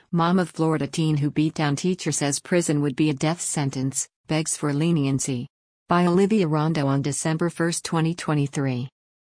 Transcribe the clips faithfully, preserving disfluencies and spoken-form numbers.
Mom of Florida teen who beat down teacher says prison would be a death sentence, begs for leniency. By Olivia Rondo on December first, twenty twenty-three.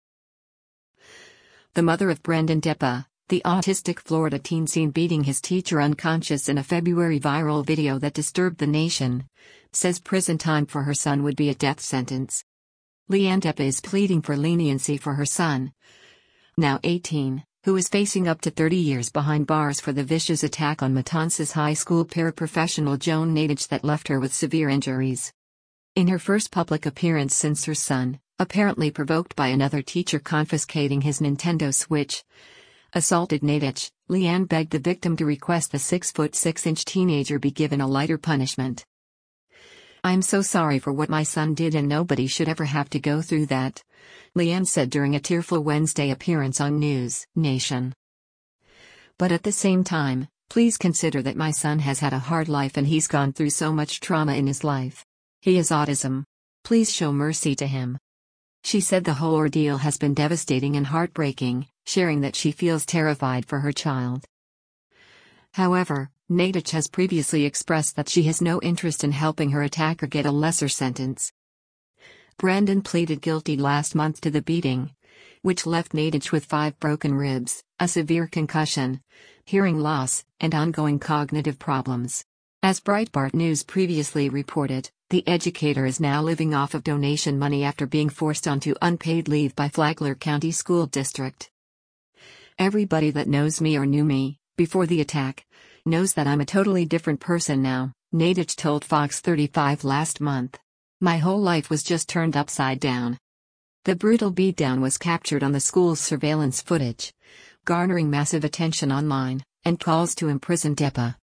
The mother of Brendan Deppa, the autistic Florida teen seen beating his teacher unconscious in a February viral video that disturbed the nation, says prison time for her son would be a death sentence. Leanne Deppa is pleading for leniency for her son, now eighteen, who is facing up to thirty years behind bars for the vicious attack on Matanzas High School paraprofessional Joan Nadich that left her with severe injuries. In her first public appearance since her son, apparently provoked by another teacher confiscating his Nintendo Switch, assaulted Nadich, Leanne begged the victim to request the six foot six inch teenager be given a lighter punishment. "I'm so sorry for what my son did and nobody should ever have to go through that," Leanne said during a tearful Wednesday appearance on News Nation. "But at the same time, please consider that my son has had a hard life and he's gone through so much trauma in his life. He has autism. Please show mercy to him." She said the whole ordeal has been devastating and heartbreaking, sharing that she feels terrified for her child. However, Nadich has previously expressed that she has no interest in helping her attacker get a lesser sentence. Brendan pleaded guilty last month to the beating, which left Nadich with five broken ribs, a severe concussion, hearing loss, and ongoing cognitive problems. As Breitbart News previously reported, the educator is now living off of donation money after being forced onto unpaid leave by Flagler County School District. "Everybody that knows me or knew me, before the attack, knows that I'm a totally different person now," Nadich told Fox thirty-five last month. "My whole life was just turned upside down." The brutal beatdown was captured on the school's surveillance footage, garnering massive attention online, and calls to imprison Deppa.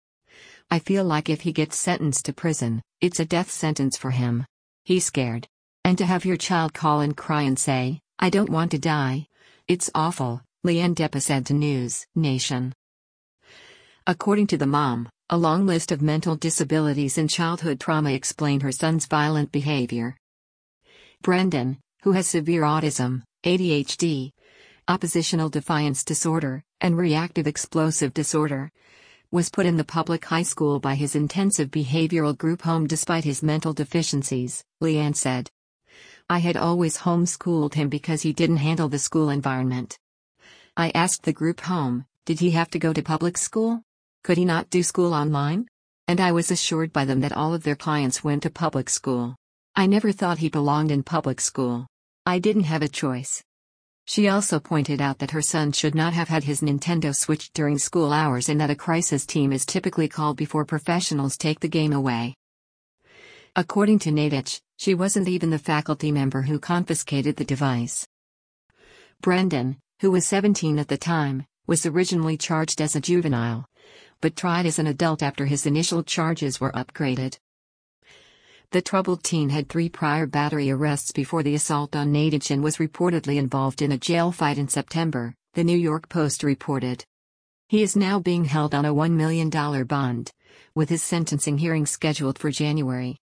"I feel like if he gets sentenced to prison, it's a death sentence for him. He's scared. And to have your child call and cry and say, 'I don't want to die,' it's awful," Leanne Deppa said to News Nation. According to the mom, a long list of mental disabilities and childhood trauma explain her son's violent behavior. Brendan, who has severe autism, A D H D, oppositional defiance disorder, and reactive explosive disorder, was put in the public high school by his intensive behavioral group home despite his mental deficiencies, Leanne said. "I had always homeschooled him because he didn't handle the school environment. I asked the group home, did he have to go to public school? Could he not do school online? And I was assured by them that all of their clients went to public school. I never thought he belonged in public school. I didn't have a choice." She also pointed out that her son should not have had his Nintendo Switch during school hours and that a crisis team is typically called before professionals take the game away. According to Nadich, she wasn't even the faculty member who confiscated the device. Brendan, who was seventeen at the time, was originally charged as a juvenile, but tried as an adult after his initial charges were upgraded. The troubled teen had three prior battery arrests before the assault on Nadich and was reportedly involved in a jail fight in September, the New York Post reported. He is now being held on a one million dollars bond, with his sentencing hearing scheduled for January.